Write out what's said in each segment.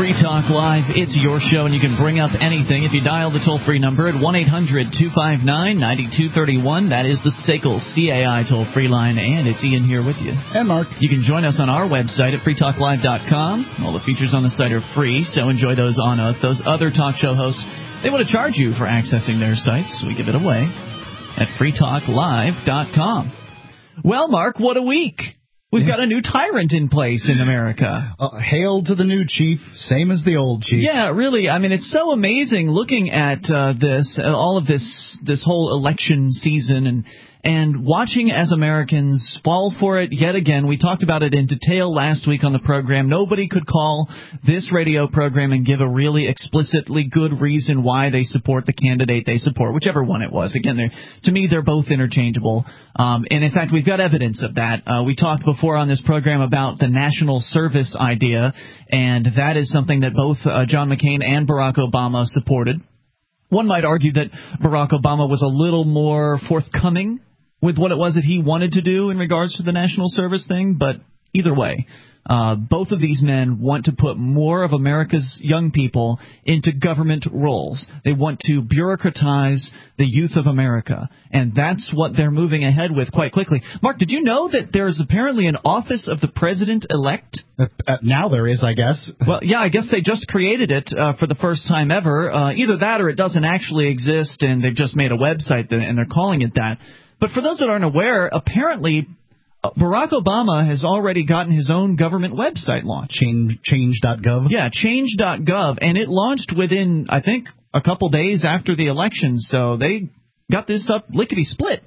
Free Talk Live. It's your show, and you can bring up anything if you dial the toll-free number at 1-800-259-9231. That is the SACL CAI toll-free line, and it's Ian here with you. And Mark. You can join us on our website at freetalklive.com. All the features on the site are free, so enjoy those on us. Those other talk show hosts, they want to charge you for accessing their sites, so we give it away at freetalklive.com. Well, Mark, what a week. We've got a new tyrant in place in America. Hail to the new chief, same as the old chief. Yeah, really. I mean, it's so amazing looking at all of this whole election season and watching as Americans fall for it yet again. We talked about it in detail last week on the program. Nobody could call this radio program and give a really explicitly good reason why they support the candidate they support, whichever one it was. Again, to me, they're both interchangeable. And in fact, we've got evidence of that. We talked before on this program about the national service idea, and that is something that both John McCain and Barack Obama supported. One might argue that Barack Obama was a little more forthcoming with what it was that he wanted to do in regards to the national service thing, but either way, both of these men want to put more of America's young people into government roles. They want to bureaucratize the youth of America, and that's what they're moving ahead with quite quickly. Mark, did you know that there is apparently an office of the president-elect? Now there is, I guess. Well, yeah, I guess they just created it for the first time ever. Either that or it doesn't actually exist, and they've just made a website, and they're calling it that. But for those that aren't aware, apparently Barack Obama has already gotten his own government website launched. Change.gov? Yeah, change.gov. And it launched within, I think, a couple days after the election. So they got this up lickety-split.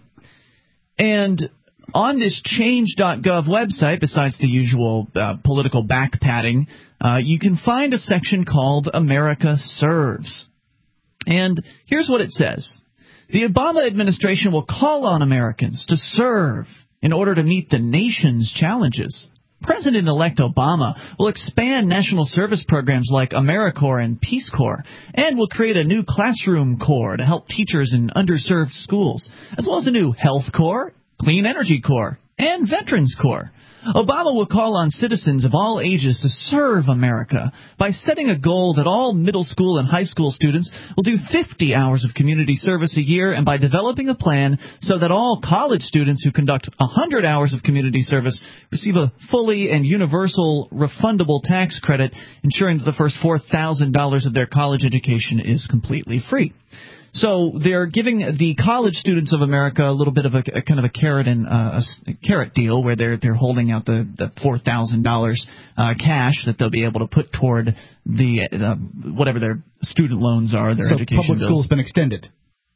And on this change.gov website, besides the usual political back-patting, you can find a section called America Serves. And here's what it says. The Obama administration will call on Americans to serve in order to meet the nation's challenges. President-elect Obama will expand national service programs like AmeriCorps and Peace Corps, and will create a new classroom corps to help teachers in underserved schools, as well as a new Health Corps, Clean Energy Corps, and Veterans Corps. Obama will call on citizens of all ages to serve America by setting a goal that all middle school and high school students will do 50 hours of community service a year, and by developing a plan so that all college students who conduct 100 hours of community service receive a fully and universal refundable tax credit, ensuring that the first $4,000 of their college education is completely free. So they're giving the college students of America a little bit of a kind of a carrot and a carrot deal, where they're holding out the $4,000 cash that they'll be able to put toward the whatever their student loans are, their education bills. So public school's been extended.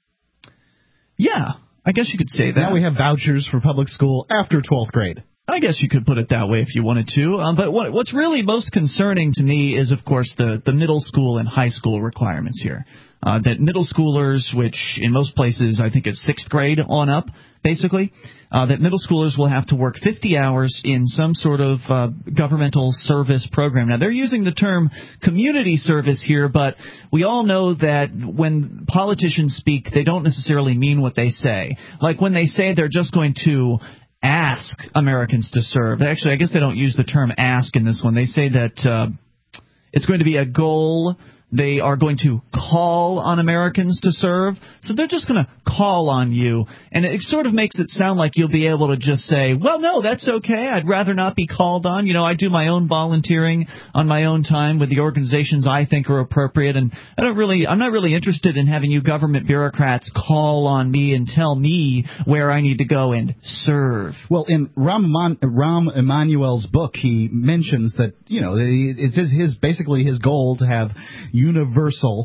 Yeah, I guess you could say that. Now we have vouchers for public school after 12th grade. I guess you could put it that way if you wanted to. But what's really most concerning to me is, of course, the middle school and high school requirements here. That middle schoolers, which in most places I think is 6th grade on up, basically, that middle schoolers will have to work 50 hours in some sort of governmental service program. Now, they're using the term community service here, but we all know that when politicians speak, they don't necessarily mean what they say. Like when they say they're just going to ask Americans to serve. Actually, I guess they don't use the term ask in this one. They say that it's going to be a goal. They are going to call on Americans to serve. So they're just going to call on you. And it sort of makes it sound like you'll be able to just say, well, no, that's okay. I'd rather not be called on. You know, I do my own volunteering on my own time with the organizations I think are appropriate. And I'm not really interested in having you government bureaucrats call on me and tell me where I need to go and serve. Well, in Rahm Emanuel's book, he mentions that, you know, it's basically his goal to have universal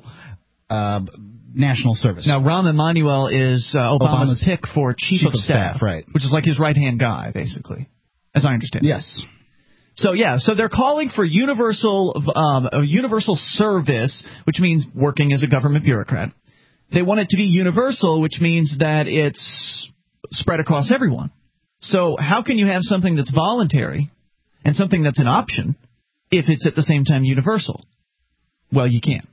national service. Now, Rahm Emanuel is Obama's pick for chief of staff, right? Which is like his right-hand guy, basically, as I understand. Yes. So they're calling for universal service, which means working as a government bureaucrat. They want it to be universal, which means that it's spread across everyone. So how can you have something that's voluntary and something that's an option if it's at the same time universal? Well, you can't.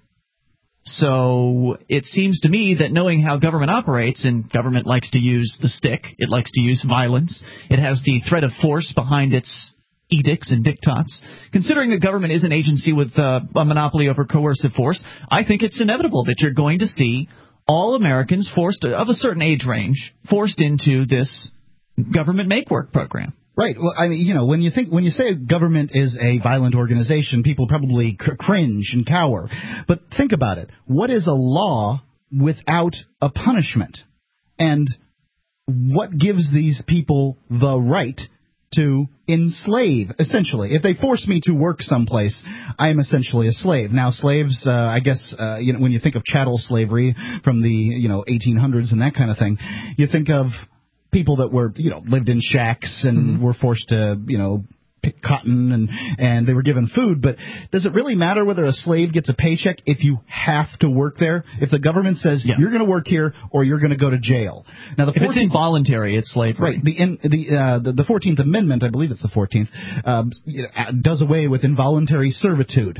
So it seems to me that knowing how government operates, and government likes to use the stick, it likes to use violence, it has the threat of force behind its edicts and diktats. Considering the government is an agency with a monopoly over coercive force, I think it's inevitable that you're going to see all Americans forced, of a certain age range, forced into this government make-work program. Right. Well, I mean, when you say government is a violent organization, people probably cringe and cower. But think about it. What is a law without a punishment? And what gives these people the right to enslave, essentially? If they force me to work someplace, I am essentially a slave. Now, slaves, I guess, when you think of chattel slavery from the 1800s and that kind of thing, you think of people that were, lived in shacks and were forced to, pick cotton and they were given food. But does it really matter whether a slave gets a paycheck if you have to work there? If the government says you're going to work here or you're going to go to jail. Now, if it's involuntary, it's slavery. Right. The 14th Amendment, I believe it's the 14th, does away with involuntary servitude.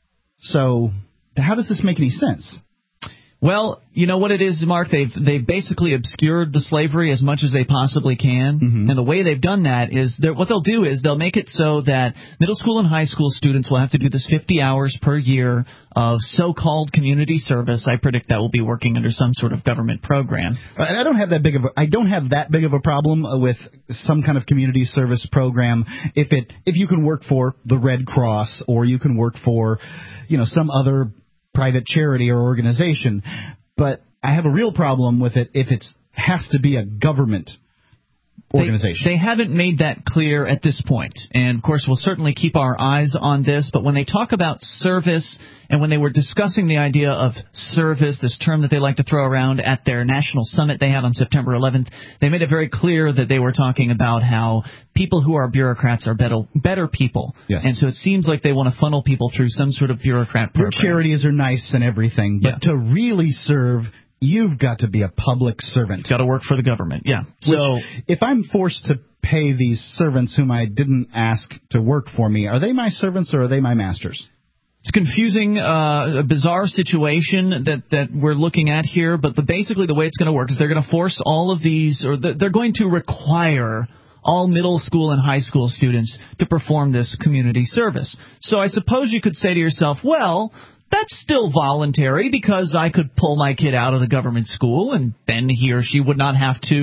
So how does this make any sense? Well, you know what it is, Mark? They've basically obscured the slavery as much as they possibly can. And the way they've done that is what they'll do is they'll make it so that middle school and high school students will have to do this 50 hours per year of so-called community service. I predict that will be working under some sort of government program. I don't have that big of a problem with some kind of community service program if you can work for the Red Cross or you can work for some other private charity or organization, but I have a real problem with it if it has to be a government organization. They haven't made that clear at this point, and of course we'll certainly keep our eyes on this, but when they talk about service and when they were discussing the idea of service, this term that they like to throw around at their national summit they had on September 11th, they made it very clear that they were talking about how people who are bureaucrats are better people. Yes. And so it seems like they want to funnel people through some sort of bureaucrat program. Your charities are nice and everything, but to really serve, you've got to be a public servant. Got to work for the government, yeah. So if I'm forced to pay these servants whom I didn't ask to work for me, are they my servants or are they my masters? It's confusing, a bizarre situation that we're looking at here, but basically the way it's going to work is they're going to force all of these, or they're going to require all middle school and high school students to perform this community service. So I suppose you could say to yourself, well, that's still voluntary because I could pull my kid out of the government school and then he or she would not have to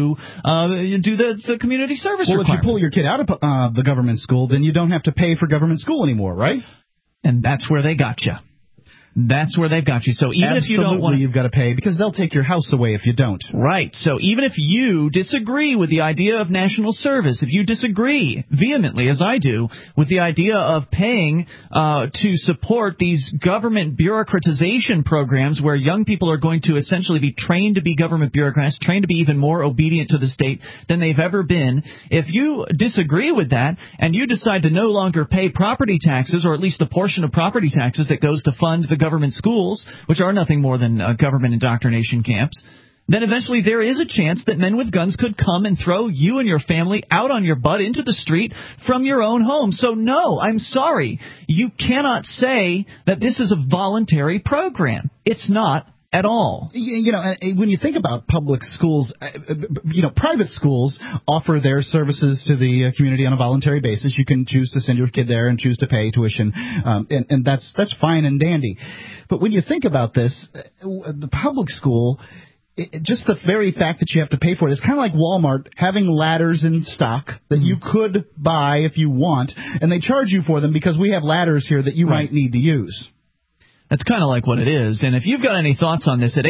do the community service requirement. Well, if you pull your kid out of the government school, then you don't have to pay for government school anymore, right? And that's where they got you. That's where they've got you. So even if you don't want, you've got to pay because they'll take your house away if you don't. Right. So even if you disagree with the idea of national service, if you disagree vehemently, as I do, with the idea of paying to support these government bureaucratization programs where young people are going to essentially be trained to be government bureaucrats, trained to be even more obedient to the state than they've ever been, if you disagree with that and you decide to no longer pay property taxes, or at least the portion of property taxes that goes to fund the government schools, which are nothing more than government indoctrination camps, then eventually there is a chance that men with guns could come and throw you and your family out on your butt into the street from your own home. So no, I'm sorry. You cannot say that this is a voluntary program. It's not at all. When you think about public schools, private schools offer their services to the community on a voluntary basis. You can choose to send your kid there and choose to pay tuition, and that's fine and dandy. But when you think about this, the public school, just the very fact that you have to pay for it, it's kind of like Walmart having ladders in stock that you could buy if you want, and they charge you for them because we have ladders here that you might need to use. That's kind of like what it is. And if you've got any thoughts on this, at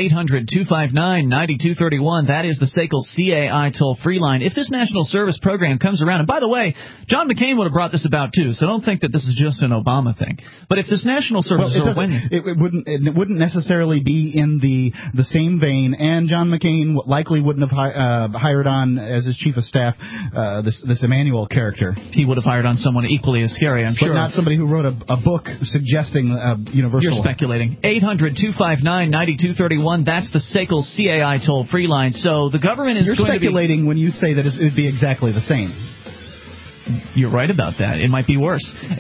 800-259-9231, that is the SACL CAI toll-free line. If this national service program comes around, and by the way, John McCain would have brought this about too, so don't think that this is just an Obama thing. But if this national service it wouldn't necessarily be in the same vein, and John McCain likely wouldn't have hired on as his chief of staff this Emmanuel character. He would have hired on someone equally as scary, I'm sure. But not somebody who wrote a book suggesting universal. Speculating. 800-259-9231. That's the SACL CAI toll-free line. So the government is You're speculating when you say that it would be exactly the same. You're right about that. It might be worse.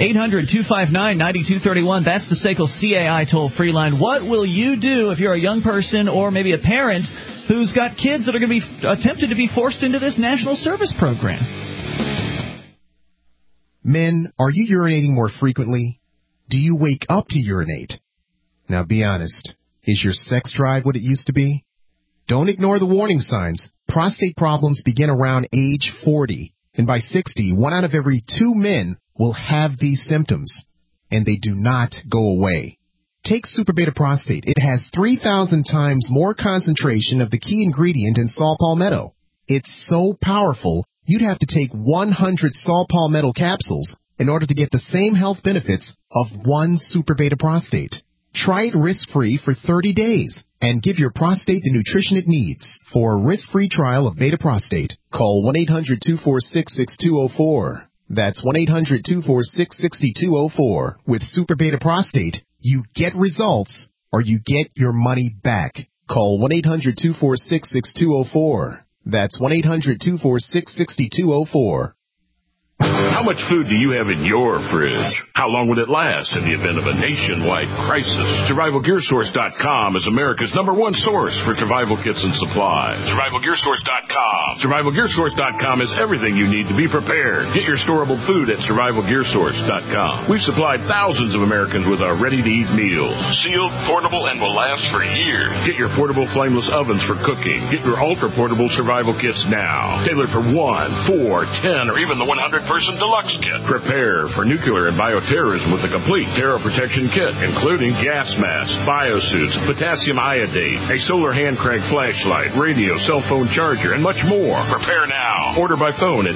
800-259-9231. That's the SACL CAI toll-free line. What will you do if you're a young person or maybe a parent who's got kids that are going to be attempted to be forced into this national service program? Men, are you urinating more frequently? Do you wake up to urinate? Now be honest, is your sex drive what it used to be? Don't ignore the warning signs. Prostate problems begin around age 40, and by 60, 1 out of every 2 men will have these symptoms, and they do not go away. Take Super Beta Prostate. It has 3,000 times more concentration of the key ingredient in saw palmetto. It's so powerful, you'd have to take 100 saw palmetto capsules in order to get the same health benefits of 1 Super Beta Prostate. Try it risk-free for 30 days and give your prostate the nutrition it needs. For a risk-free trial of Beta Prostate, call 1-800-246-6204. That's 1-800-246-6204. With Super Beta Prostate, you get results or you get your money back. Call 1-800-246-6204. That's 1-800-246-6204. How much food do you have in your fridge? How long would it last in the event of a nationwide crisis? SurvivalGearSource.com is America's #1 source for survival kits and supplies. SurvivalGearSource.com. SurvivalGearSource.com is everything you need to be prepared. Get your storable food at SurvivalGearSource.com. We've supplied thousands of Americans with our ready-to-eat meals. Sealed, portable, and will last for years. Get your portable flameless ovens for cooking. Get your ultra-portable survival kits now. Tailored for 1, 4, 10, or even the 100-person deluxe kit. Prepare for nuclear and bioterrorism with a complete terror protection kit, including gas masks, biosuits, potassium iodate, a solar hand crank flashlight, radio, cell phone charger, and much more. Prepare now. Order by phone at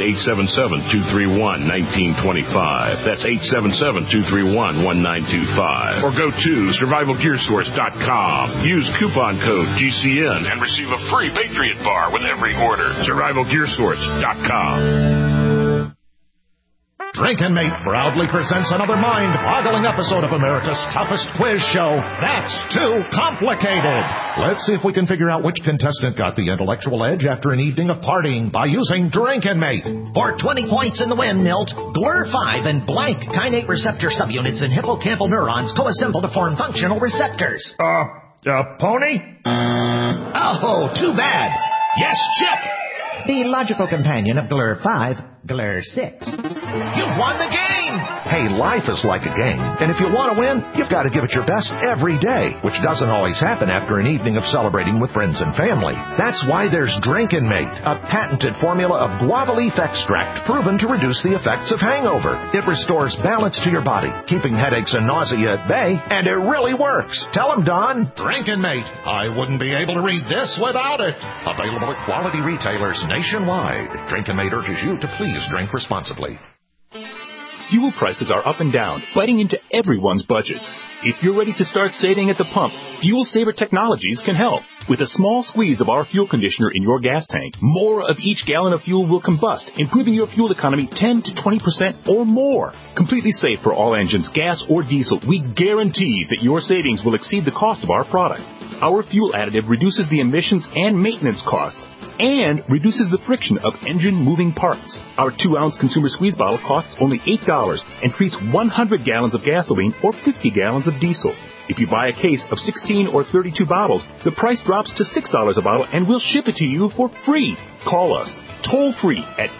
877-231-1925. That's 877-231-1925. Or go to SurvivalGearSource.com. Use coupon code GCN and receive a free Patriot Bar with every order. SurvivalGearSource.com. Drinkin' Mate proudly presents another mind-boggling episode of America's toughest quiz show, That's Too Complicated. Let's see if we can figure out which contestant got the intellectual edge after an evening of partying by using Drinkin' Mate. For 20 points in the win, Milt, GLUR5 and blank kainate receptor subunits in hippocampal neurons coassemble to form functional receptors. Pony? Oh, too bad. Yes, Chip. The logical companion of GLUR5, GLUR6. You've won the game! Hey, life is like a game, and if you want to win, you've got to give it your best every day, which doesn't always happen after an evening of celebrating with friends and family. That's why there's Drinkin' Mate, a patented formula of guava leaf extract proven to reduce the effects of hangover. It restores balance to your body, keeping headaches and nausea at bay, and it really works. Tell them, Don. Drinkin' Mate. I wouldn't be able to read this without it. Available at quality retailers nationwide. Drinkin' Mate urges you to please drink responsibly. Fuel prices are up and down, biting into everyone's budget. If you're ready to start saving at the pump, Fuel Saver Technologies can help. With a small squeeze of our fuel conditioner in your gas tank, more of each gallon of fuel will combust, improving your fuel economy 10 to 20% or more. Completely safe for all engines, gas or diesel, we guarantee that your savings will exceed the cost of our product. Our fuel additive reduces the emissions and maintenance costs, and reduces the friction of engine moving parts. Our 2-ounce consumer squeeze bottle costs only $8 and treats 100 gallons of gasoline or 50 gallons of diesel. If you buy a case of 16 or 32 bottles, the price drops to $6 a bottle and we'll ship it to you for free. Call us toll-free at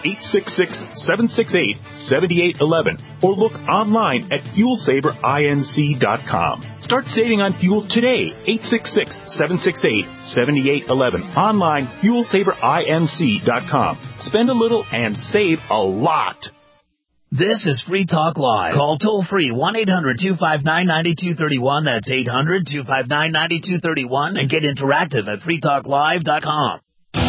866-768-7811 or look online at fuelsaverinc.com. Start saving on fuel today. 866-768-7811. Online, fuelsaverinc.com. Spend a little and save a lot. This is Free Talk Live. Call toll-free 1-800-259-9231. That's 800-259-9231. And get interactive at freetalklive.com.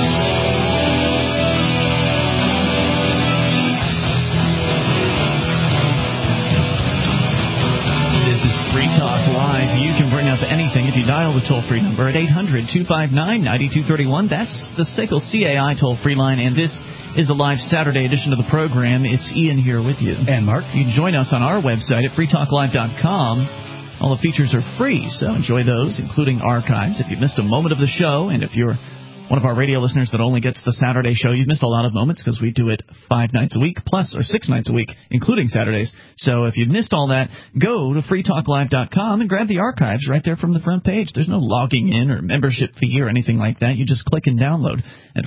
Free Talk Live. You can bring up anything if you dial the toll-free number at 800-259-9231. That's the SACL CAI toll-free line, and this is a live Saturday edition of the program. It's Ian here with you. And Mark. You can join us on our website at freetalklive.com. All the features are free, so enjoy those, including archives if you missed a moment of the show, and if you're one of our radio listeners that only gets the Saturday show, you've missed a lot of moments because we do it 5 nights a week, or 6 nights a week, including Saturdays. So if you've missed all that, go to freetalklive.com and grab the archives right there from the front page. There's no logging in or membership fee or anything like that. You just click and download at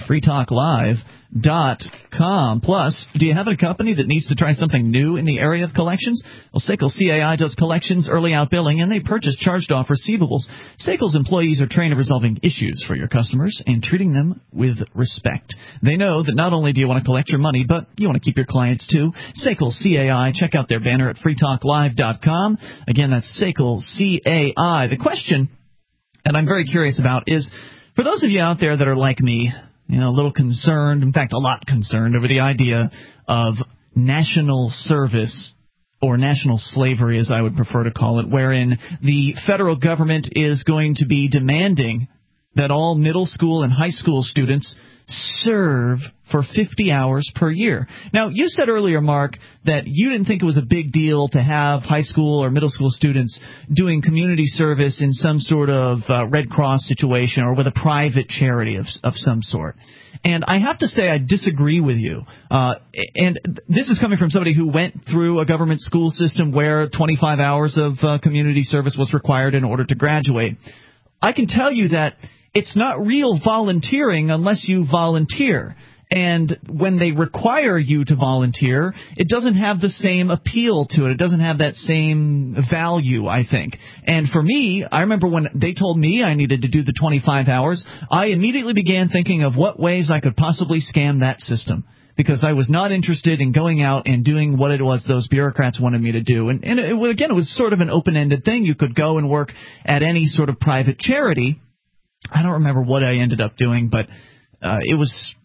freetalklive.com. Plus, do you have a company that needs to try something new in the area of collections? Well, SACL CAI does collections, early out billing, and they purchase charged-off receivables. SACL's employees are trained at resolving issues for your customers and treating them with respect. They know that not only do you want to collect your money, but you want to keep your clients too. SACL CAI. Check out their banner at freetalklive.com. Again, that's SACL CAI. The question, and I'm very curious about, is for those of you out there that are like me, a little concerned, in fact, a lot concerned over the idea of national service, or national slavery, as I would prefer to call it, wherein the federal government is going to be demanding that all middle school and high school students serve for 50 hours per year. Now, you said earlier, Mark, that you didn't think it was a big deal to have high school or middle school students doing community service in some sort of Red Cross situation or with a private charity of some sort. And I have to say I disagree with you. And this is coming from somebody who went through a government school system where 25 hours of community service was required in order to graduate. I can tell you that it's not real volunteering unless you volunteer. And when they require you to volunteer, it doesn't have the same appeal to it. It doesn't have that same value, I think. And for me, I remember when they told me I needed to do the 25 hours, I immediately began thinking of what ways I could possibly scam that system, because I was not interested in going out and doing what it was those bureaucrats wanted me to do. And it was sort of an open-ended thing. You could go and work at any sort of private charity. I don't remember what I ended up doing, but it was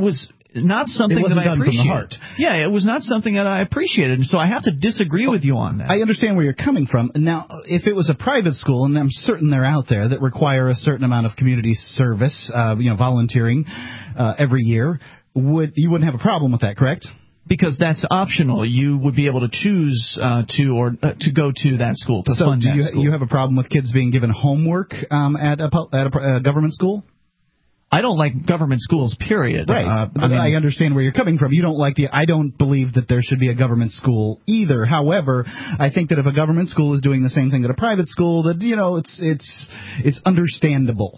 not something that I appreciated. From the heart. Yeah, it was not something that I appreciated, and so I have to disagree with you on that. I understand where you're coming from. Now, if it was a private school, and I'm certain they're out there that require a certain amount of community service, volunteering every year, you wouldn't have a problem with that, correct? Because that's optional. You would be able to choose to go to that school, to fund that school. So do you have a problem with kids being given homework at a government school? I don't like government schools, period. Right. I understand where you're coming from. You don't like I don't believe that there should be a government school either. However, I think that if a government school is doing the same thing that a private school, that it's understandable.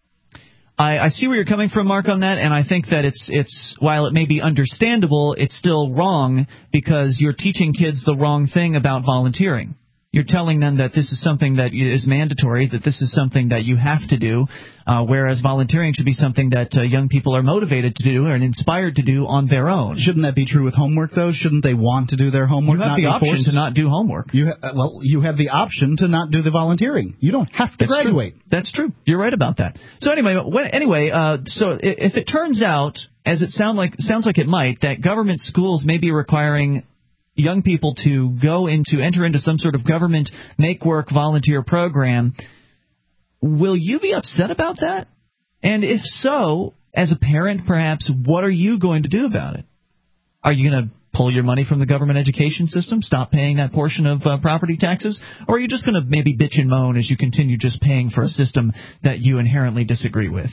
I see where you're coming from, Mark, on that, and I think that it's while it may be understandable, it's still wrong because you're teaching kids the wrong thing about volunteering. You're telling them that this is something that is mandatory, that this is something that you have to do, whereas volunteering should be something that young people are motivated to do and inspired to do on their own. Shouldn't that be true with homework, though? Shouldn't they want to do their homework? You have the option to not do homework. You have the option to not do the volunteering. You don't have to graduate. That's true. You're right about that. So anyway, so if it turns out, as it sounds like it might, that government schools may be requiring young people to enter into some sort of government make-work volunteer program, will you be upset about that? And if so, as a parent, perhaps, what are you going to do about it? Are you going to pull your money from the government education system, stop paying that portion of property taxes, or are you just going to maybe bitch and moan as you continue just paying for a system that you inherently disagree with?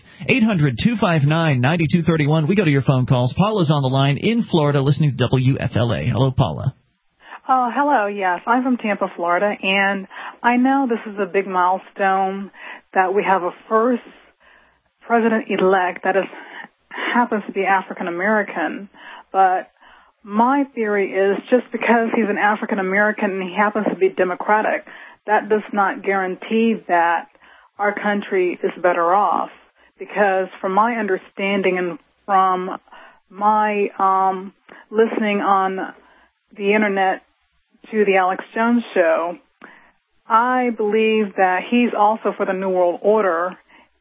800-259-9231. We go to your phone calls. Paula's on the line in Florida listening to WFLA. Hello, Paula. Oh, hello. Yes, I'm from Tampa, Florida, and I know this is a big milestone that we have a first president-elect that happens to be African-American, but my theory is just because he's an African-American and he happens to be Democratic, that does not guarantee that our country is better off. Because from my understanding and from my listening on the Internet to the Alex Jones Show, I believe that he's also for the New World Order.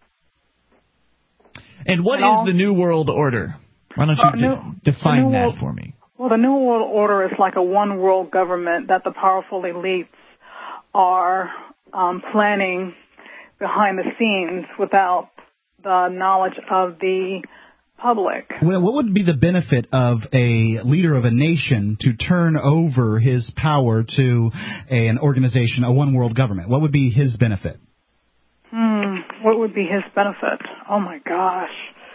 And what is the New World Order? Why don't you define that for me? Well, the New World Order is like a one-world government that the powerful elites are planning behind the scenes without the knowledge of the public. Well, what would be the benefit of a leader of a nation to turn over his power to an organization, a one-world government? What would be his benefit? What would be his benefit? Oh, my gosh.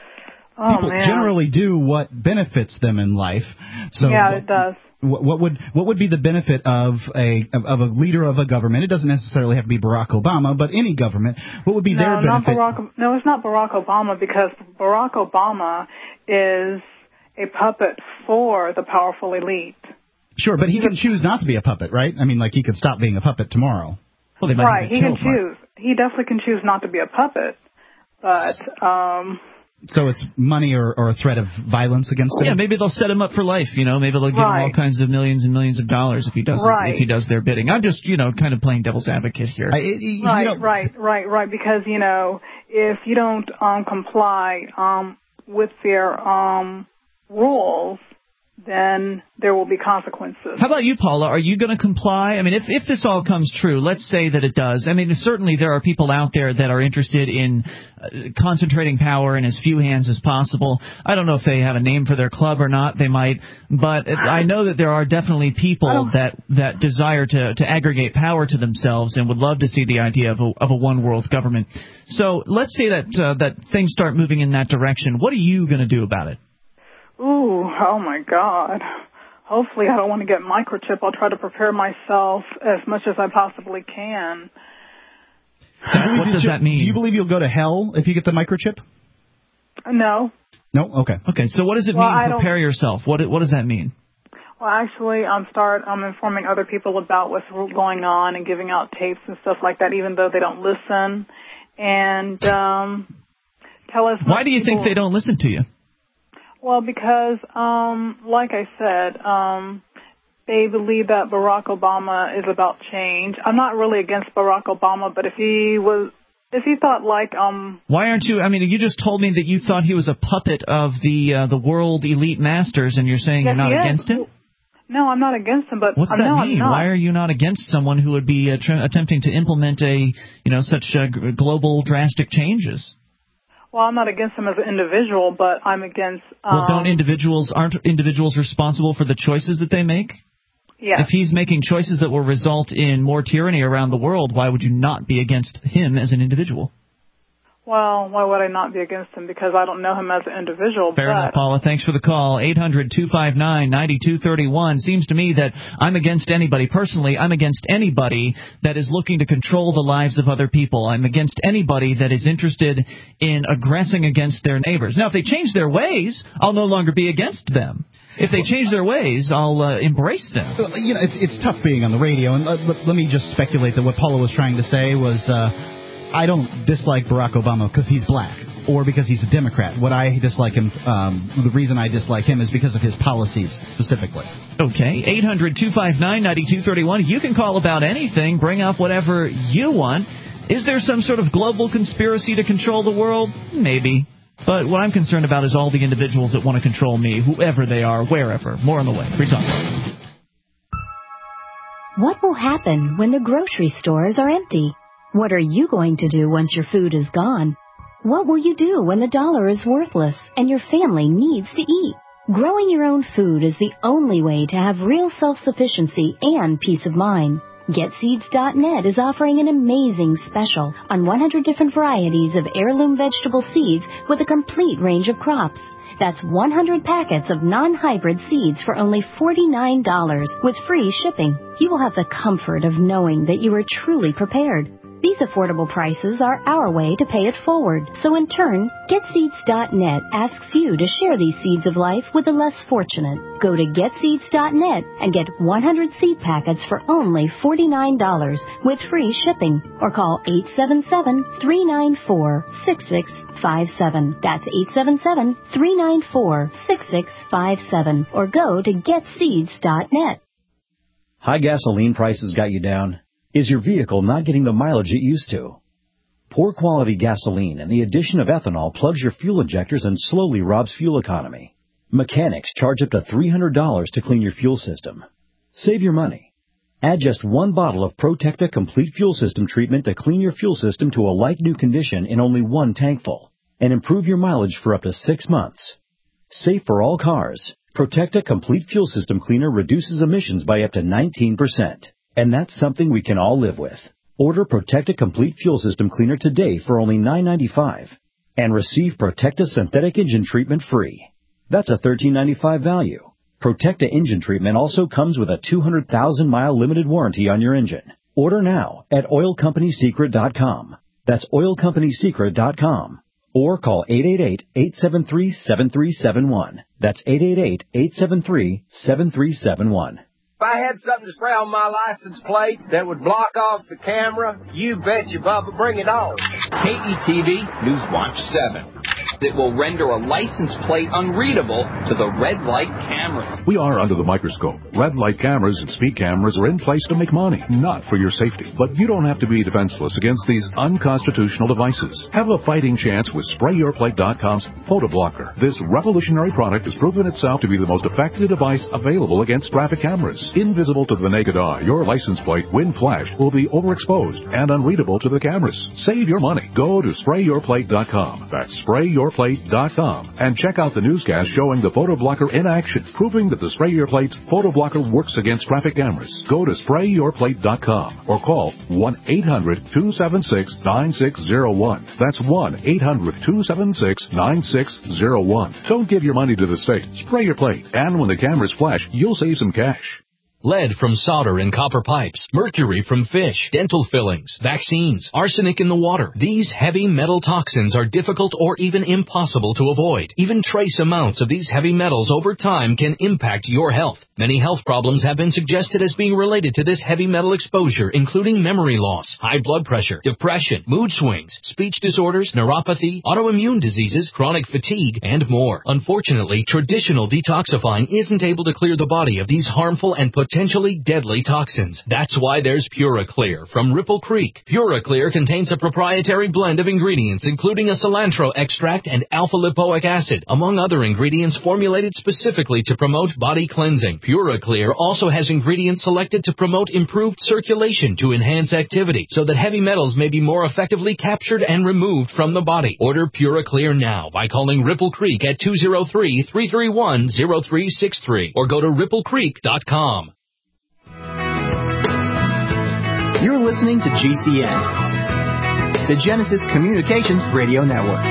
People generally do what benefits them in life. So yeah, it does. What would be the benefit of a leader of a government? It doesn't necessarily have to be Barack Obama, but any government. What would be their benefit? No, it's not Barack Obama, because Barack Obama is a puppet for the powerful elite. Sure, but he can choose not to be a puppet, right? I mean, like, he could stop being a puppet tomorrow. Well, right, he can choose. He definitely can choose not to be a puppet, but so it's money or a threat of violence against him? Yeah, maybe they'll set him up for life, Maybe they'll give him all kinds of millions and millions of dollars if he does their bidding. I'm just, kind of playing devil's advocate here. Right, because, if you don't comply with their rules, then there will be consequences. How about you, Paula? Are you going to comply? I mean, if this all comes true, let's say that it does. I mean, certainly there are people out there that are interested in concentrating power in as few hands as possible. I don't know if they have a name for their club or not. They might. But I know that there are definitely people that desire to aggregate power to themselves and would love to see the idea of a one-world government. So let's say that things start moving in that direction. What are you going to do about it? Ooh, oh my God. Hopefully I don't want to get microchip. I'll try to prepare myself as much as I possibly can. What does that mean? Do you believe you'll go to hell if you get the microchip? No. No? Okay. Okay, so what does it mean, prepare yourself? What does that mean? Well, actually, I'm informing other people about what's going on and giving out tapes and stuff like that, even though they don't listen. And tell us... Why do you think they don't listen to you? Well, because, like I said, they believe that Barack Obama is about change. I'm not really against Barack Obama, but if he thought like... Why aren't you... I mean, you just told me that you thought he was a puppet of the world elite masters, and you're saying you're not against him? No, I'm not against him, but... What's that mean? Why are you not against someone who would be attempting to implement such global drastic changes? Well, I'm not against him as an individual, but I'm against... aren't individuals responsible for the choices that they make? Yes. If he's making choices that will result in more tyranny around the world, why would you not be against him as an individual? Well, why would I not be against him? Because I don't know him as an individual. Fair enough, Paula. Thanks for the call. 800-259-9231. Seems to me that I'm against anybody. Personally, I'm against anybody that is looking to control the lives of other people. I'm against anybody that is interested in aggressing against their neighbors. Now, if they change their ways, I'll no longer be against them. If they change their ways, I'll embrace them. It's tough being on the radio, and let me just speculate that what Paula was trying to say was... I don't dislike Barack Obama because he's black or because he's a Democrat. What I dislike him, the reason I dislike him is because of his policies specifically. Okay, 800-259-9231. You can call about anything. Bring up whatever you want. Is there some sort of global conspiracy to control the world? Maybe. But what I'm concerned about is all the individuals that want to control me, whoever they are, wherever. More on the way. Free talk. What will happen when the grocery stores are empty? What are you going to do once your food is gone? What will you do when the dollar is worthless and your family needs to eat? Growing your own food is the only way to have real self-sufficiency and peace of mind. GetSeeds.net is offering an amazing special on 100 different varieties of heirloom vegetable seeds with a complete range of crops. That's 100 packets of non-hybrid seeds for only $49 with free shipping. You will have the comfort of knowing that you are truly prepared. These affordable prices are our way to pay it forward. So in turn, GetSeeds.net asks you to share these seeds of life with the less fortunate. Go to GetSeeds.net and get 100 seed packets for only $49 with free shipping. Or call 877-394-6657. That's 877-394-6657. Or go to GetSeeds.net. High gasoline prices got you down? Is your vehicle not getting the mileage it used to? Poor quality gasoline and the addition of ethanol plugs your fuel injectors and slowly robs fuel economy. Mechanics charge up to $300 to clean your fuel system. Save your money. Add just one bottle of Protecta Complete Fuel System treatment to clean your fuel system to a like-new condition in only one tankful, and improve your mileage for up to 6 months. Safe for all cars, Protecta Complete Fuel System Cleaner reduces emissions by up to 19%. And that's something we can all live with. Order Protecta Complete Fuel System Cleaner today for only $9.95. and receive Protecta synthetic engine treatment free. That's a $13.95 value. Protecta engine treatment also comes with a 200,000-mile limited warranty on your engine. Order now at oilcompanysecret.com. That's oilcompanysecret.com. Or call 888-873-7371. That's 888-873-7371. If I had something to spray on my license plate that would block off the camera, you betcha, Bubba, bring it on. KETV Newswatch 7. It will render a license plate unreadable to the red light cameras. We are under the microscope. Red light cameras and speed cameras are in place to make money, not for your safety. But you don't have to be defenseless against these unconstitutional devices. Have a fighting chance with SprayYourPlate.com's Photo Blocker. This revolutionary product has proven itself to be the most effective device available against traffic cameras. Invisible to the naked eye, your license plate, when flashed, will be overexposed and unreadable to the cameras. Save your money. Go to SprayYourPlate.com. That's SprayYourPlate.com and check out the newscast showing the Photo Blocker in action, proving that the Spray Your Plate's Photo Blocker works against traffic cameras. Go to SprayYourPlate.com or call 1-800-276-9601. That's 1-800-276-9601. Don't give your money to the state. Spray your plate. And when the cameras flash, you'll save some cash. Lead from solder in copper pipes, mercury from fish, dental fillings, vaccines, arsenic in the water. These heavy metal toxins are difficult or even impossible to avoid. Even trace amounts of these heavy metals over time can impact your health. Many health problems have been suggested as being related to this heavy metal exposure, including memory loss, high blood pressure, depression, mood swings, speech disorders, neuropathy, autoimmune diseases, chronic fatigue, and more. Unfortunately, traditional detoxifying isn't able to clear the body of these harmful and potentially deadly toxins. That's why there's PuraClear from Ripple Creek. PuraClear contains a proprietary blend of ingredients, including a cilantro extract and alpha-lipoic acid, among other ingredients formulated specifically to promote body cleansing. PuraClear also has ingredients selected to promote improved circulation to enhance activity, so that heavy metals may be more effectively captured and removed from the body. Order PuraClear now by calling Ripple Creek at 203-331-0363 or go to ripplecreek.com. You're listening to GCN, the Genesis Communications Radio Network.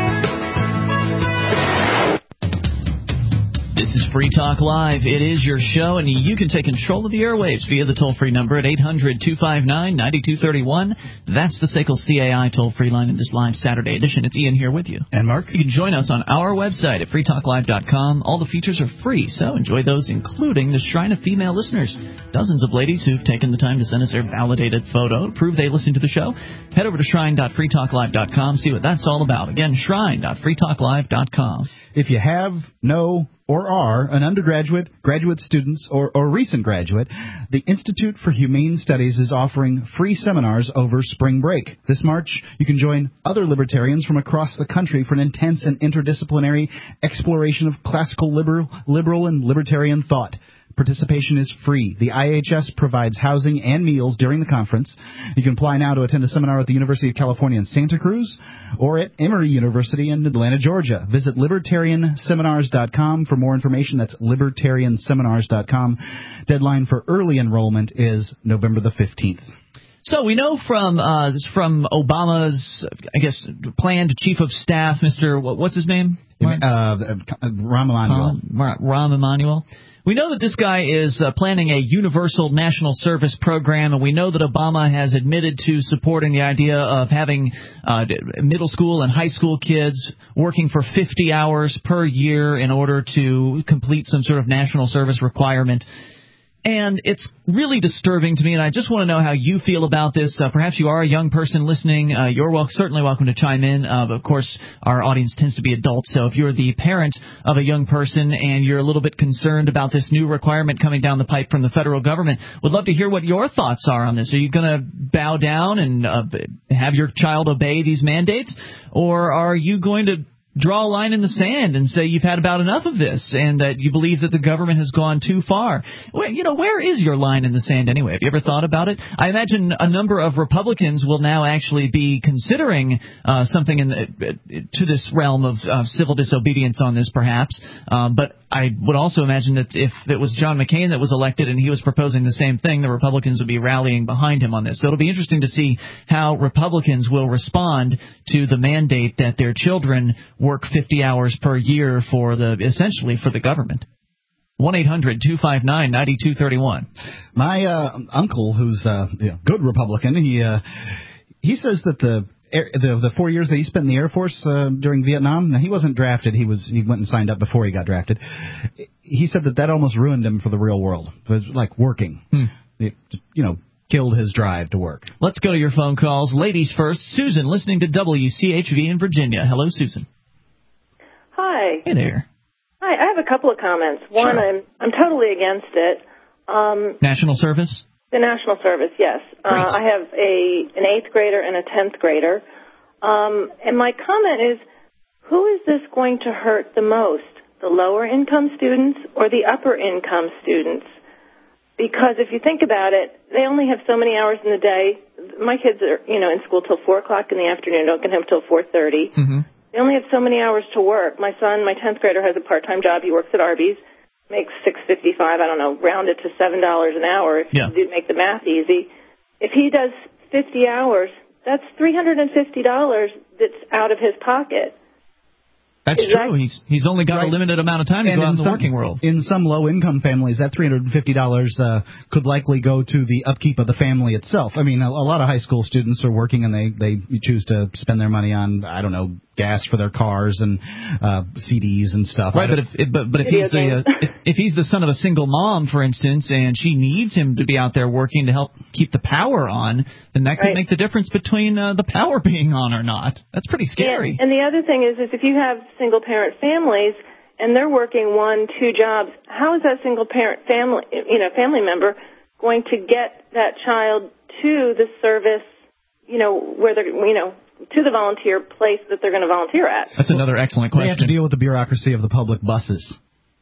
This is Free Talk Live. It is your show, and you can take control of the airwaves via the toll-free number at 800-259-9231. That's the SACL CAI toll-free line in this live Saturday edition. It's Ian here with you. And Mark. You can join us on our website at freetalklive.com. All the features are free, so enjoy those, including the Shrine of Female Listeners. Dozens of ladies who've taken the time to send us their validated photo to prove they listen to the show. Head over to shrine.freetalklive.com. See what that's all about. Again, shrine.freetalklive.com. If you have, know, or are an undergraduate, graduate students, or recent graduate, the Institute for Humane Studies is offering free seminars over spring break. This March, you can join other libertarians from across the country for an intense and interdisciplinary exploration of classical liberal and libertarian thought. Participation is free. The IHS provides housing and meals during the conference. You can apply now to attend a seminar at the University of California in Santa Cruz or at Emory University in Atlanta, Georgia. Visit libertarianseminars.com for more information. That's libertarianseminars.com. Deadline for early enrollment is November the 15th. So we know from Obama's, I guess, planned chief of staff, Mr. What's his name? Rahm Emanuel. Rahm Emanuel. We know that this guy is planning a universal national service program, and we know that Obama has admitted to supporting the idea of having middle school and high school kids working for 50 hours per year in order to complete some sort of national service requirement. And it's really disturbing to me, and I just want to know how you feel about this. Perhaps you are a young person listening. You're certainly welcome to chime in. But of course, our audience tends to be adults, so if you're the parent of a young person and you're a little bit concerned about this new requirement coming down the pipe from the federal government, would love to hear what your thoughts are on this. Are you going to bow down and have your child obey these mandates, or are you going to draw a line in the sand and say you've had about enough of this and that you believe that the government has gone too far. Well, where is your line in the sand anyway? Have you ever thought about it? I imagine a number of Republicans will now actually be considering something to this realm of civil disobedience on this, perhaps. But I would also imagine that if it was John McCain that was elected and he was proposing the same thing, the Republicans would be rallying behind him on this. So it'll be interesting to see how Republicans will respond to the mandate that their children work 50 hours per year essentially for the government. 1-800-259-9231. My uncle, who's a good Republican, he says that the 4 years that he spent in the Air Force during Vietnam, now he wasn't drafted. He went and signed up before he got drafted. He said that almost ruined him for the real world. It was like working. It, killed his drive to work. Let's go to your phone calls. Ladies first. Susan, listening to WCHV in Virginia. Hello, Susan. Hi. Hey there. Hi. I have a couple of comments. One, sure. I'm totally against it. National service? The national service, yes. I have an 8th grader and a 10th grader. And my comment is, who is this going to hurt the most? The lower income students or the upper income students? Because if you think about it, they only have so many hours in the day. My kids are, in school till 4 o'clock in the afternoon, don't get home till 4:30. Mm-hmm. They only have so many hours to work. My son, my 10th grader, has a part-time job. He works at Arby's, makes $6.55. I don't know, round it to $7 an hour if you do make the math easy. If he does 50 hours, that's $350 that's out of his pocket. That's true. He's only got a limited amount of time to go out in the working world. In some low-income families, that $350 could likely go to the upkeep of the family itself. I mean, a lot of high school students are working and they choose to spend their money on, I don't know, gas for their cars and CDs and stuff. Right, but if he's the son of a single mom, for instance, and she needs him to be out there working to help keep the power on, then that could make the difference between the power being on or not. That's pretty scary. Yeah. And the other thing is if you have single-parent families and they're working 1-2 jobs, how is that single-parent family member going to get that child to the service, where they're, to the volunteer place that they're going to volunteer at? That's another excellent question. They have to deal with the bureaucracy of the public buses.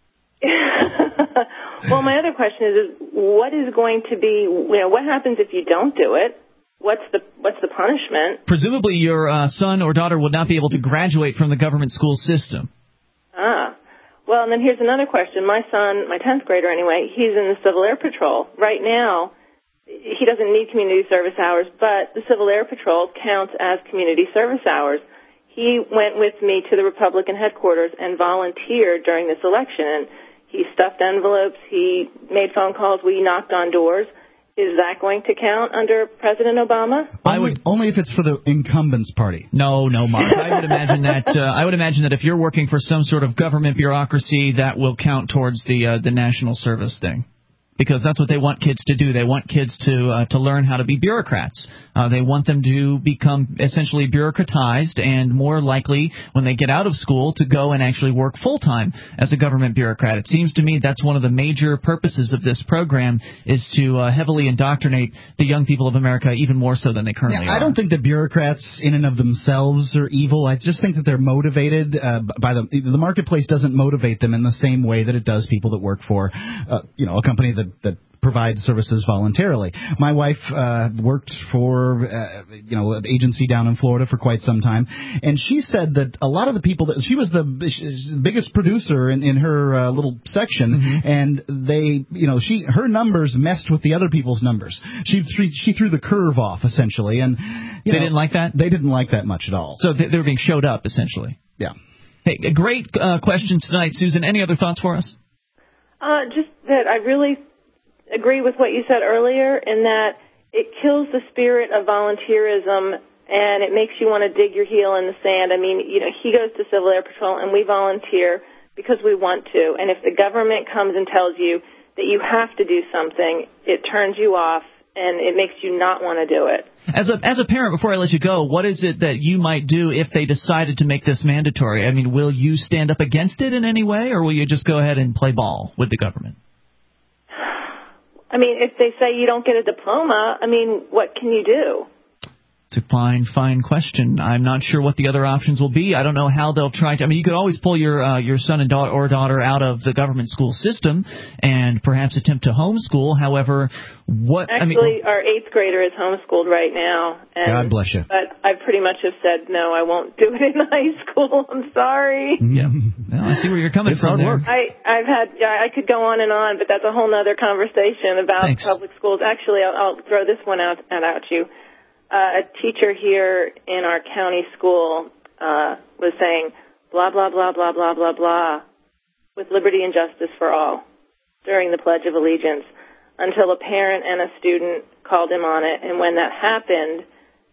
Well, my other question is what is going to be, what happens if you don't do it? What's the punishment? Presumably your son or daughter would not be able to graduate from the government school system. Well, and then here's another question. My son, my 10th grader anyway, he's in the Civil Air Patrol. Right now, he doesn't need community service hours, but the Civil Air Patrol counts as community service hours. He went with me to the Republican headquarters and volunteered during this election, and he stuffed envelopes, he made phone calls, we knocked on doors. Is that going to count under President Obama? Only if it's for the incumbent's party. No, Mark. I would imagine that if you're working for some sort of government bureaucracy, that will count towards the national service thing. Because that's what they want kids to do. They want kids to learn how to be bureaucrats. They want them to become essentially bureaucratized and more likely, when they get out of school, to go and actually work full-time as a government bureaucrat. It seems to me that's one of the major purposes of this program is to heavily indoctrinate the young people of America even more so than they currently are. I don't think that bureaucrats in and of themselves are evil. I just think that they're motivated by the marketplace doesn't motivate them in the same way that it does people that work for a company that provide services voluntarily. My wife worked for an agency down in Florida for quite some time, and she said that a lot of the people that she was the biggest producer in her little section, and her numbers messed with the other people's numbers. She threw the curve off essentially, and they didn't like that. They didn't like that much at all. So they were being showed up essentially. Yeah. Hey, great questions tonight, Susan. Any other thoughts for us? Just that I really agree with what you said earlier in that it kills the spirit of volunteerism and it makes you want to dig your heel in the sand. I mean, he goes to Civil Air Patrol and we volunteer because we want to. And if the government comes and tells you that you have to do something, it turns you off and it makes you not want to do it. As a parent, before I let you go, what is it that you might do if they decided to make this mandatory? I mean, will you stand up against it in any way, or will you just go ahead and play ball with the government? I mean, if they say you don't get a diploma, I mean, what can you do? It's a fine question. I'm not sure what the other options will be. I don't know how they'll try to. I mean, you could always pull your son and daughter out of the government school system and perhaps attempt to homeschool. However, Actually, our 8th grader is homeschooled right now. And, God bless you. But I pretty much have said, no, I won't do it in high school. I'm sorry. Yeah. Well, I see where you're coming from there. I could go on and on, but that's a whole other conversation about public schools. Actually, I'll throw this one out at you. A teacher here in our county school was saying, blah, blah, blah, blah, blah, blah, blah, with liberty and justice for all during the Pledge of Allegiance until a parent and a student called him on it. And when that happened,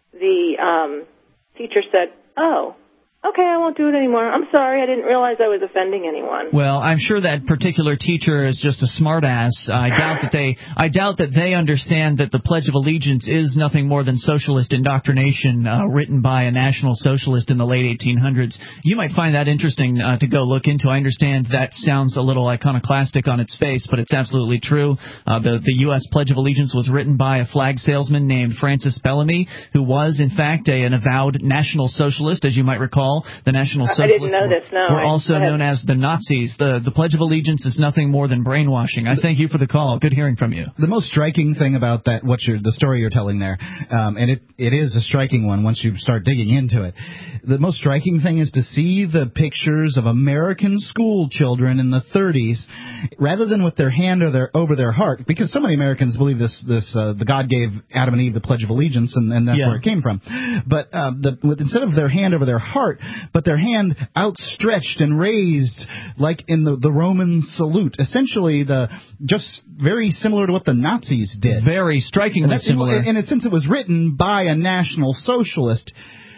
the teacher said, oh, okay, I won't do it anymore. I'm sorry, I didn't realize I was offending anyone. Well, I'm sure that particular teacher is just a smartass. I doubt that they understand that the Pledge of Allegiance is nothing more than socialist indoctrination written by a national socialist in the late 1800s. You might find that interesting to go look into. I understand that sounds a little iconoclastic on its face, but it's absolutely true. The U.S. Pledge of Allegiance was written by a flag salesman named Francis Bellamy, who was, in fact, an avowed national socialist, as you might recall. The National Socialists were also known as the Nazis. The Pledge of Allegiance is nothing more than brainwashing. I thank you for the call. Good hearing from you. The most striking thing about that, the story you're telling there, and it is a striking one once you start digging into it. The most striking thing is to see the pictures of American school children in the 30s, rather than with their hand over their heart, because so many Americans believe the God gave Adam and Eve the Pledge of Allegiance, and that's where it came from. But instead of their hand over their heart, but their hand outstretched and raised like in the Roman salute. Essentially, just very similar to what the Nazis did. Very strikingly similar. And since it was written by a National Socialist,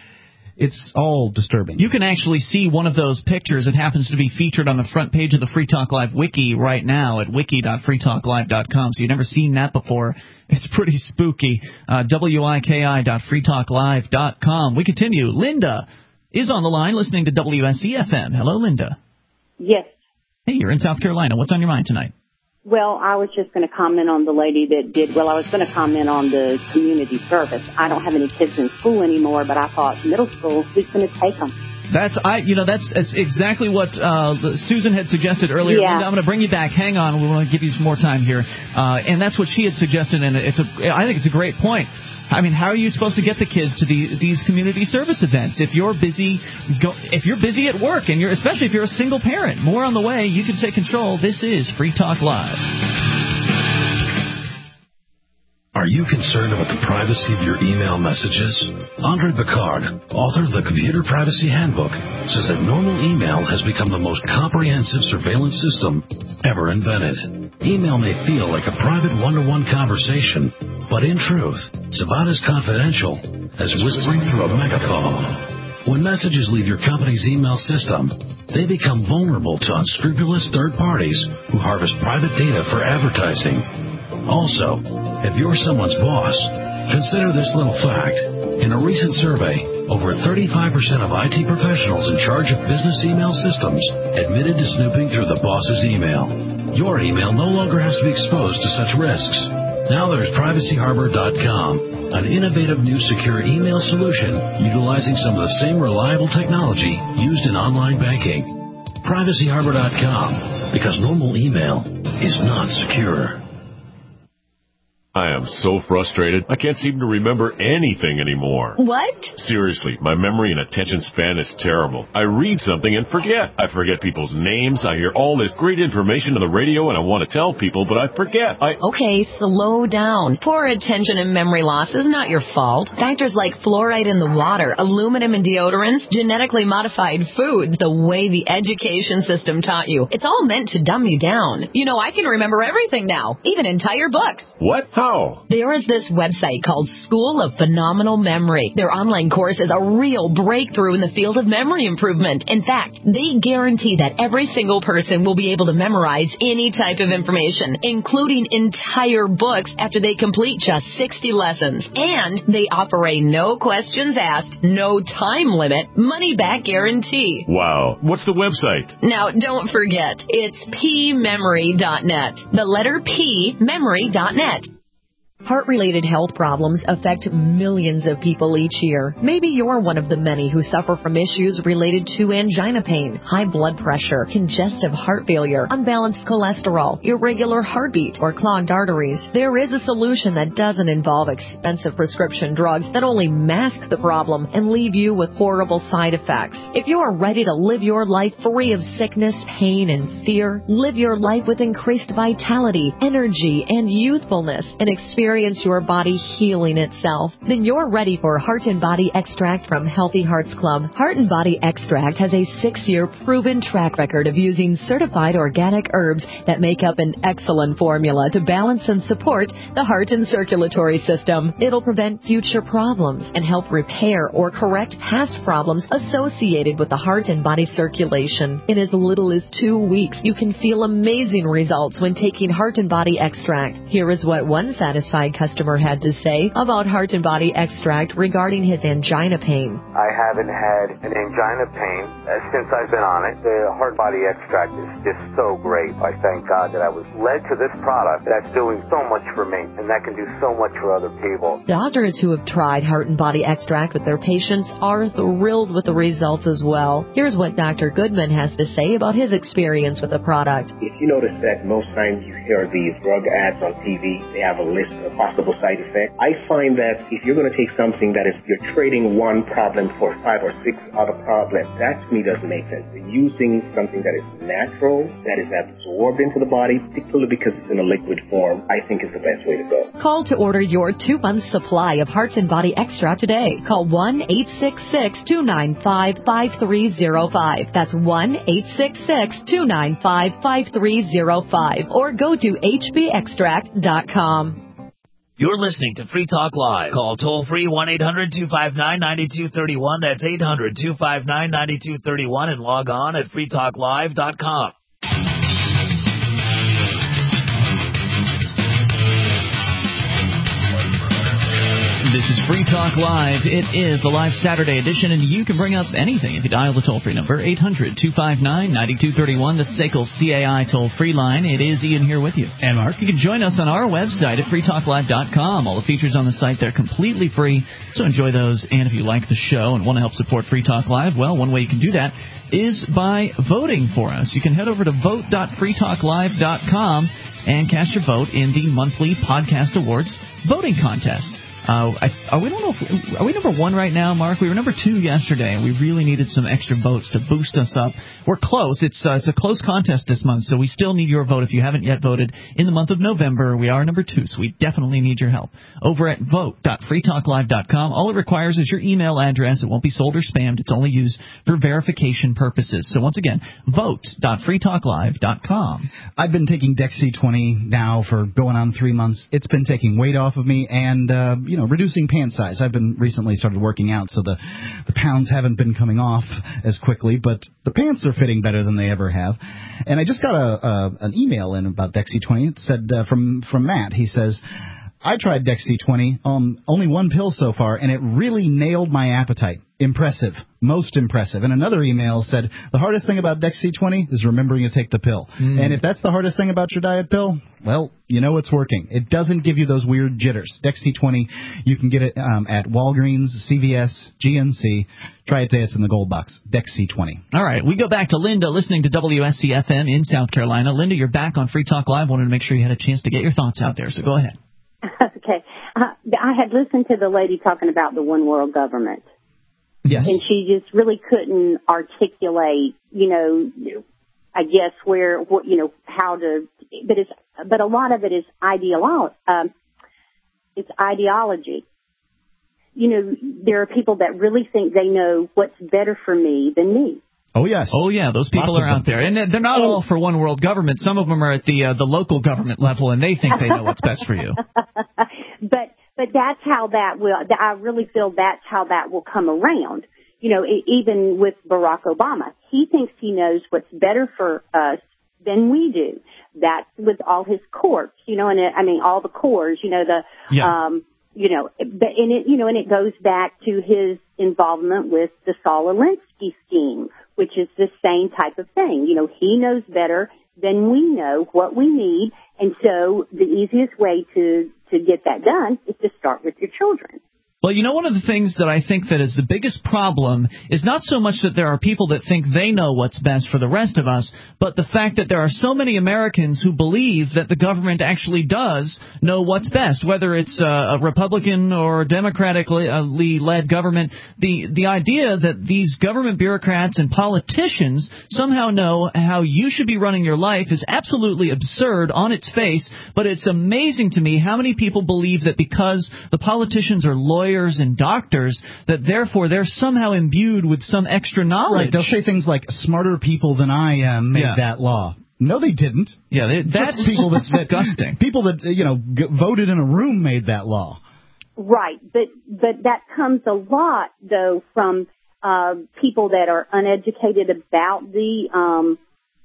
it's all disturbing. You can actually see one of those pictures. It happens to be featured on the front page of the Free Talk Live wiki right now at wiki.freetalklive.com. So you've never seen that before. It's pretty spooky. wiki.freetalklive.com. We continue. Linda is on the line listening to WSE-FM. Hello, Linda. Yes. Hey, you're in South Carolina. What's on your mind tonight? Well, I was just going to comment on the lady that did, I was going to comment on the community service. I don't have any kids in school anymore, but I thought middle school, who's going to take them? That's exactly what Susan had suggested earlier. Yeah. Linda, I'm going to bring you back. Hang on. We want to give you some more time here. And that's what she had suggested, and I think it's a great point. I mean, how are you supposed to get the kids to these community service events if you're busy at work, and especially if you're a single parent? More on the way. You can take control. This is Free Talk Live. Are you concerned about the privacy of your email messages? Andre Picard, author of the Computer Privacy Handbook, says that normal email has become the most comprehensive surveillance system ever invented. Email may feel like a private one-to-one conversation, but in truth, it's about as confidential as whispering through a megaphone. When messages leave your company's email system, they become vulnerable to unscrupulous third parties who harvest private data for advertising. Also, if you're someone's boss, consider this little fact. In a recent survey, over 35% of IT professionals in charge of business email systems admitted to snooping through the boss's email. Your email no longer has to be exposed to such risks. Now there's PrivacyHarbor.com, an innovative new secure email solution utilizing some of the same reliable technology used in online banking. PrivacyHarbor.com, because normal email is not secure. I am so frustrated. I can't seem to remember anything anymore. What? Seriously, my memory and attention span is terrible. I read something and forget. I forget people's names. I hear all this great information on the radio and I want to tell people, but I forget. Okay, slow down. Poor attention and memory loss is not your fault. Factors like fluoride in the water, aluminum in deodorants, genetically modified foods, the way the education system taught you. It's all meant to dumb you down. You know, I can remember everything now, even entire books. What? How? There is this website called School of Phenomenal Memory. Their online course is a real breakthrough in the field of memory improvement. In fact, they guarantee that every single person will be able to memorize any type of information, including entire books, after they complete just 60 lessons. And they offer a no questions asked, no time limit, money-back guarantee. Wow. What's the website? Now, don't forget, it's pmemory.net. The letter P, memory.net. Heart-related health problems affect millions of people each year. Maybe you're one of the many who suffer from issues related to angina pain, high blood pressure, congestive heart failure, unbalanced cholesterol, irregular heartbeat, or clogged arteries. There is a solution that doesn't involve expensive prescription drugs that only mask the problem and leave you with horrible side effects. If you are ready to live your life free of sickness, pain, and fear, live your life with increased vitality, energy, and youthfulness, and experience your body healing itself, then you're ready for Heart and Body Extract from Healthy Hearts Club. Heart and Body Extract has a 6-year proven track record of using certified organic herbs that make up an excellent formula to balance and support the heart and circulatory system. It'll prevent future problems and help repair or correct past problems associated with the heart and body circulation. In as little as 2 weeks, you can feel amazing results when taking Heart and Body Extract. Here is what one satisfied customer had to say about Heart and Body Extract regarding his angina pain. I haven't had an angina pain since I've been on it. The Heart Body Extract is just so great. I thank God that I was led to this product that's doing so much for me, and that can do so much for other people. Doctors who have tried Heart and Body Extract with their patients are thrilled with the results as well. Here's what Dr. Goodman has to say about his experience with the product. If you notice that most times you hear these drug ads on TV, they have a list of possible side effects. I find that if you're going to take something that is, you're trading one problem for 5 or 6 other problems, that to me doesn't make sense. Using something that is natural, that is absorbed into the body, particularly because it's in a liquid form, I think is the best way to go. Call to order your 2-month supply of Heart and Body Extra today. Call 1-866-295-5305. That's 1-866-295-5305. Or go to hbextract.com. You're listening to Free Talk Live. Call toll-free 1-800-259-9231. That's 800-259-9231. And log on at freetalklive.com. This is Free Talk Live. It is the live Saturday edition, and you can bring up anything if you dial the toll-free number, 800-259-9231, the SACL CAI toll-free line. It is Ian here with you. And Mark. You can join us on our website at freetalklive.com. All the features on the site, they're completely free, so enjoy those. And if you like the show and want to help support Free Talk Live, well, one way you can do that is by voting for us. You can head over to vote.freetalklive.com and cast your vote in the monthly Podcast Awards voting contest. Are we number 1 right now, Mark? We were number 2 yesterday, and we really needed some extra votes to boost us up. We're close. It's a close contest this month, so we still need your vote. If you haven't yet voted in the month of November, we are number 2, so we definitely need your help. Over at vote.freetalklive.com, all it requires is your email address. It won't be sold or spammed. It's only used for verification purposes. So once again, vote.freetalklive.com. I've been taking Dexy-20 now for going on 3 months. It's been taking weight off of me and reducing pant size. I've been recently started working out, so the pounds haven't been coming off as quickly, but the pants are fitting better than they ever have. And I just got an email in about Dexy-20. It said from Matt. He says, I tried Dexy-20, only 1 pill so far, and it really nailed my appetite. Impressive. Most impressive. And another email said, the hardest thing about Dexy-20 is remembering to take the pill. And if that's the hardest thing about your diet pill, well, you know it's working. It doesn't give you those weird jitters. Dexy-20, you can get it at Walgreens, CVS, GNC. Try it today. It's in the gold box. Dexy-20. All right. We go back to Linda listening to WSC-FM in South Carolina. Linda, you're back on Free Talk Live. Wanted to make sure you had a chance to get your thoughts out there, so go ahead. Okay. I had listened to the lady talking about the one world government. Yes. And she just really couldn't articulate, I guess how to, but a lot of it is it's ideology. There are people that really think they know what's better for me than me. Oh, yes. Oh, yeah. Those people are out there. And they're not all for one world government. Some of them are at the local government level, and they think they know what's best for you. But that's how that will, I really feel that's how that will come around. Even with Barack Obama, he thinks he knows what's better for us than we do. That's with all his courts, and all the cores, and it goes back to his involvement with the Saul Alinsky scheme, which is the same type of thing. He knows better then we know what we need. And so the easiest way to get that done is to start with your children. Well, you know, one of the things that I think that is the biggest problem is not so much that there are people that think they know what's best for the rest of us, but the fact that there are so many Americans who believe that the government actually does know what's best, whether it's a Republican or democratically led government. The idea that these government bureaucrats and politicians somehow know how you should be running your life is absolutely absurd on its face, but it's amazing to me how many people believe that because the politicians are lawyers and doctors, that therefore they're somehow imbued with some extra knowledge. Right, they'll say things like, smarter people than I am made that law. No, they didn't. Yeah, that's people disgusting. People that, voted in a room made that law. Right, but that comes a lot, though, from people that are uneducated about the,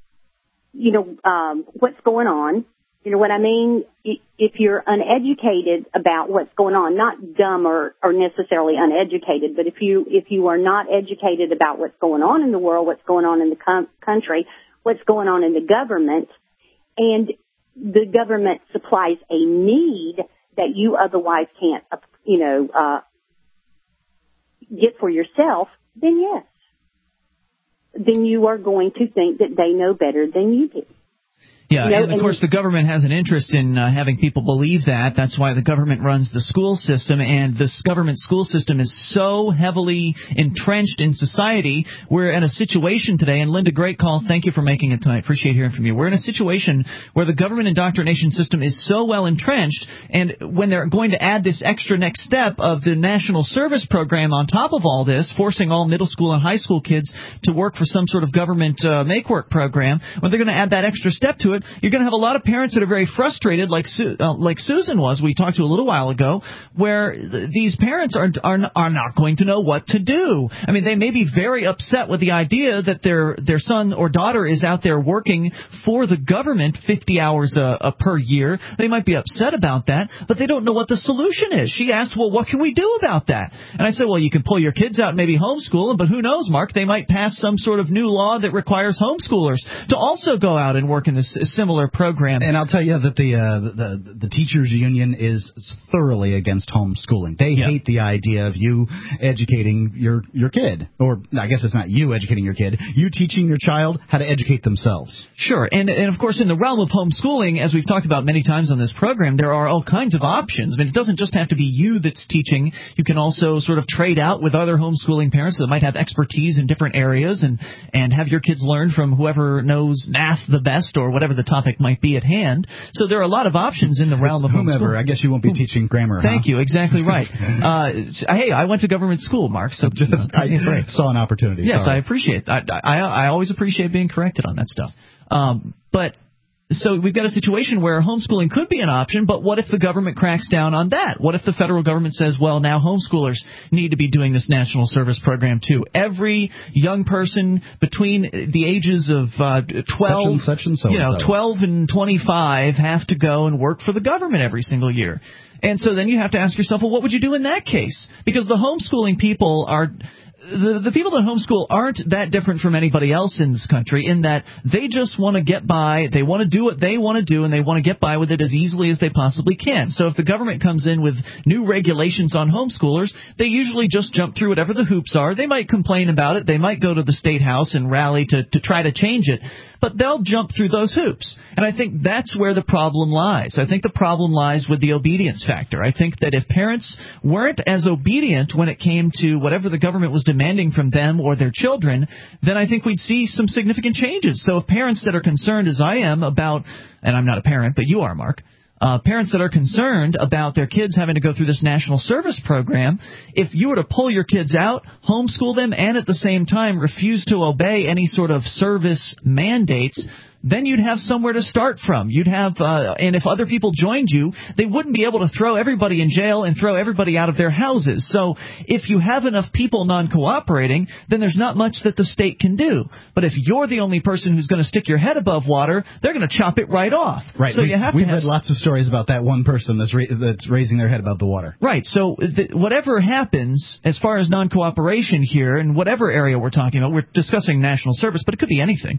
what's going on. You know what I mean? If you're uneducated about what's going on, not dumb or necessarily uneducated, but if you are not educated about what's going on in the world, what's going on in the country, what's going on in the government, and the government supplies a need that you otherwise can't, get for yourself, then yes. Then you are going to think that they know better than you do. Yeah, and of course the government has an interest in having people believe that. That's why the government runs the school system, and this government school system is so heavily entrenched in society. We're in a situation today, and Linda, great call. Thank you for making it tonight. Appreciate hearing from you. We're in a situation where the government indoctrination system is so well entrenched, and when they're going to add this extra next step of the National Service Program on top of all this, forcing all middle school and high school kids to work for some sort of government make-work program, when they're going to add that extra step to it, you're going to have a lot of parents that are very frustrated, like Susan was, we talked to a little while ago, where these parents are not going to know what to do. I mean, they may be very upset with the idea that their son or daughter is out there working for the government 50 hours per year. They might be upset about that, but they don't know what the solution is. She asked, well, what can we do about that? And I said, well, you can pull your kids out and maybe homeschool them, but who knows, Mark, they might pass some sort of new law that requires homeschoolers to also go out and work in this similar program. And I'll tell you that the teachers union is thoroughly against homeschooling. They hate the idea of you educating your kid, or I guess it's not you educating your kid, you teaching your child how to educate themselves. Sure, and of course in the realm of homeschooling, as we've talked about many times on this program, there are all kinds of options. I mean, it doesn't just have to be you that's teaching. You can also sort of trade out with other homeschooling parents that might have expertise in different areas and have your kids learn from whoever knows math the best or whatever the topic might be at hand. So there are a lot of options in the realm of whomever. homeschooling. I guess you won't be teaching grammar. Thank you. Exactly right. Hey, I went to government school, Mark. So I saw an opportunity. Yes, Sorry. I appreciate. I always appreciate being corrected on that stuff. But. So we've got a situation where homeschooling could be an option, but what if the government cracks down on that? What if the federal government says, well, now homeschoolers need to be doing this national service program too? Every young person between the ages of 12 and 25 have to go and work for the government every single year. And so then you have to ask yourself, well, what would you do in that case? Because the homeschooling people are... The people that homeschool aren't that different from anybody else in this country in that they just want to get by, they want to do what they want to do, and they want to get by with it as easily as they possibly can. So if the government comes in with new regulations on homeschoolers, they usually just jump through whatever the hoops are. They might complain about it. They might go to the State House and rally to try to change it. But they'll jump through those hoops. And I think that's where the problem lies. I think the problem lies with the obedience factor. I think that if parents weren't as obedient when it came to whatever the government was demanding from them or their children, then I think we'd see some significant changes. So if parents that are concerned, as I am, about, and I'm not a parent, but you are, Mark, parents that are concerned about their kids having to go through this national service program, if you were to pull your kids out, homeschool them, and at the same time refuse to obey any sort of service mandates, then you'd have somewhere to start from. You'd have, and if other people joined you, they wouldn't be able to throw everybody in jail and throw everybody out of their houses. So if you have enough people non-cooperating, then there's not much that the state can do. But if you're the only person who's going to stick your head above water, they're going to chop it right off. Right. So we've read lots of stories about that one person that's raising their head above the water. Right. So whatever happens as far as non-cooperation here, in whatever area we're talking about, we're discussing national service, but it could be anything.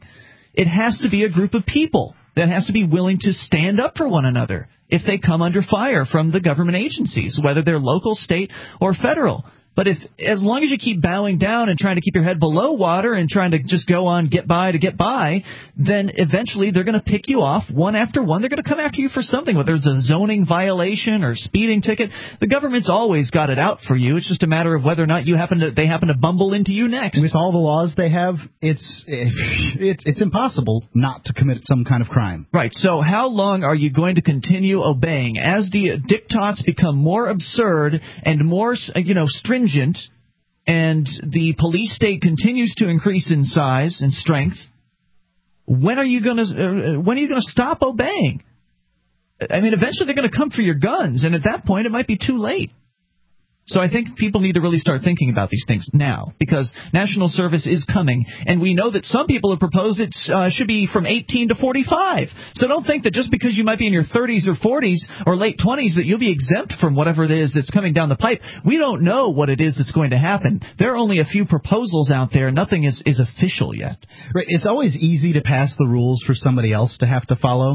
it has to be a group of people that has to be willing to stand up for one another if they come under fire from the government agencies, whether they're local, state, or federal. But as long as you keep bowing down and trying to keep your head below water and trying to just go on get by to get by, then eventually they're going to pick you off one after one. They're going to come after you for something, whether it's a zoning violation or speeding ticket. The government's always got it out for you. It's just a matter of whether or not they happen to bumble into you next. With all the laws they have, it's impossible not to commit some kind of crime. Right. So how long are you going to continue obeying? As the diktats become more absurd and more, stringent, and the police state continues to increase in size and strength, when are you going to stop obeying? I mean, eventually they're going to come for your guns, and at that point it might be too late. So I think people need to really start thinking about these things now, because national service is coming, and we know that some people have proposed it should be from 18 to 45. So don't think that just because you might be in your 30s or 40s or late 20s that you'll be exempt from whatever it is that's coming down the pipe. We don't know what it is that's going to happen. There are only a few proposals out there. Nothing is official yet. Right. It's always easy to pass the rules for somebody else to have to follow.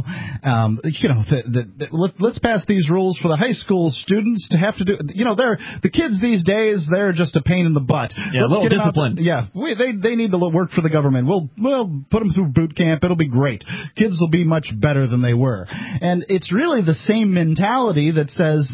Let's pass these rules for the high school students to have to do. The kids these days, they're just a pain in the butt. Yeah, a little discipline. They need to work for the government. We'll put them through boot camp. It'll be great. Kids will be much better than they were. And it's really the same mentality that says,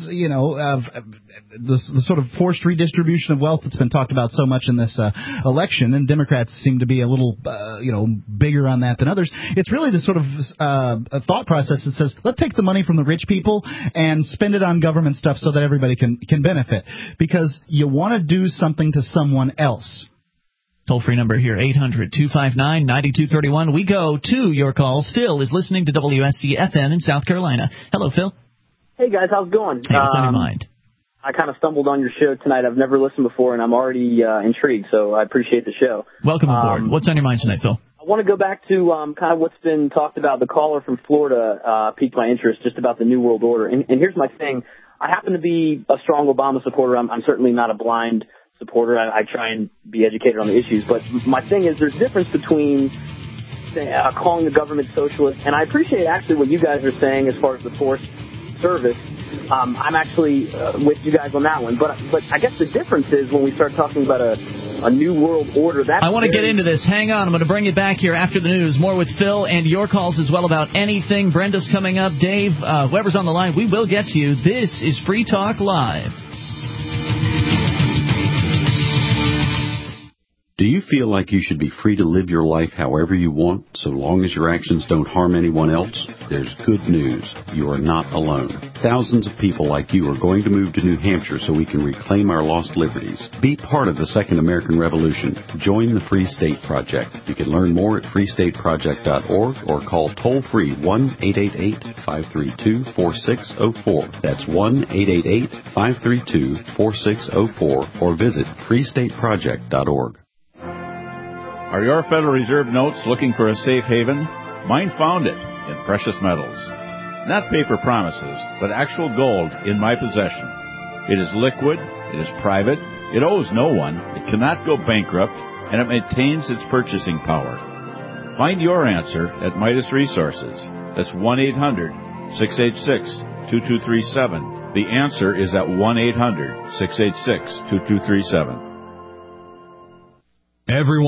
the sort of forced redistribution of wealth that's been talked about so much in this election, and Democrats seem to be a little, bigger on that than others. It's really the sort of a thought process that says, let's take the money from the rich people and spend it on government stuff so that everybody can benefit, because you want to do something to someone else. Toll-free number here, 800-259-9231. We go to your calls. Phil is listening to WSC-FM in South Carolina. Hello, Phil. Hey, guys. How's it going? Hey, what's on your mind? I kind of stumbled on your show tonight. I've never listened before, and I'm already intrigued, so I appreciate the show. Welcome aboard. What's on your mind tonight, Phil? I want to go back to kind of what's been talked about. The caller from Florida piqued my interest just about the New World Order. And here's my thing. I happen to be a strong Obama supporter. I'm certainly not a blind supporter. I try and be educated on the issues. But my thing is there's a difference between calling the government socialist, and I appreciate actually what you guys are saying as far as the forced service. I'm actually with you guys on that one. But I guess the difference is when we start talking about a new world order. I want to get into this. Hang on. I'm going to bring it back here after the news. More with Phil and your calls as well about anything. Brenda's coming up. Dave, whoever's on the line, we will get to you. This is Free Talk Live. Do you feel like you should be free to live your life however you want, so long as your actions don't harm anyone else? There's good news. You are not alone. Thousands of people like you are going to move to New Hampshire so we can reclaim our lost liberties. Be part of the Second American Revolution. Join the Free State Project. You can learn more at freestateproject.org or call toll-free 1-888-532-4604. That's 1-888-532-4604 or visit freestateproject.org. Are your Federal Reserve notes looking for a safe haven? Mine found it in precious metals. Not paper promises, but actual gold in my possession. It is liquid, it is private, it owes no one, it cannot go bankrupt, and it maintains its purchasing power. Find your answer at Midas Resources. That's 1-800-686-2237. The answer is at 1-800-686-2237. Everyone